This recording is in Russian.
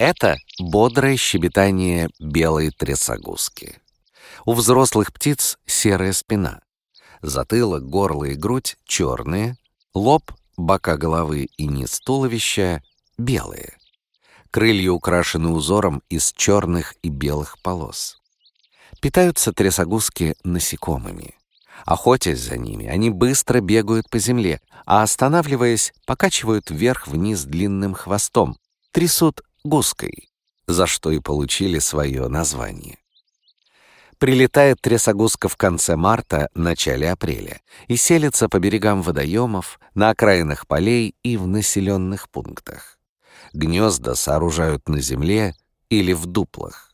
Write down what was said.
Это бодрое щебетание белой трясогузки. У взрослых птиц серая спина. Затылок, горло и грудь черные, лоб, бока головы и низ туловища белые. Крылья украшены узором из черных и белых полос. Питаются трясогузки насекомыми. Охотясь за ними, они быстро бегают по земле, а останавливаясь, покачивают вверх-вниз длинным хвостом, трясут гуской, за что и получили свое название. Прилетает трясогузка в конце марта, начале апреля и селится по берегам водоемов, на окраинах полей и в населенных пунктах. Гнезда сооружают на земле или в дуплах.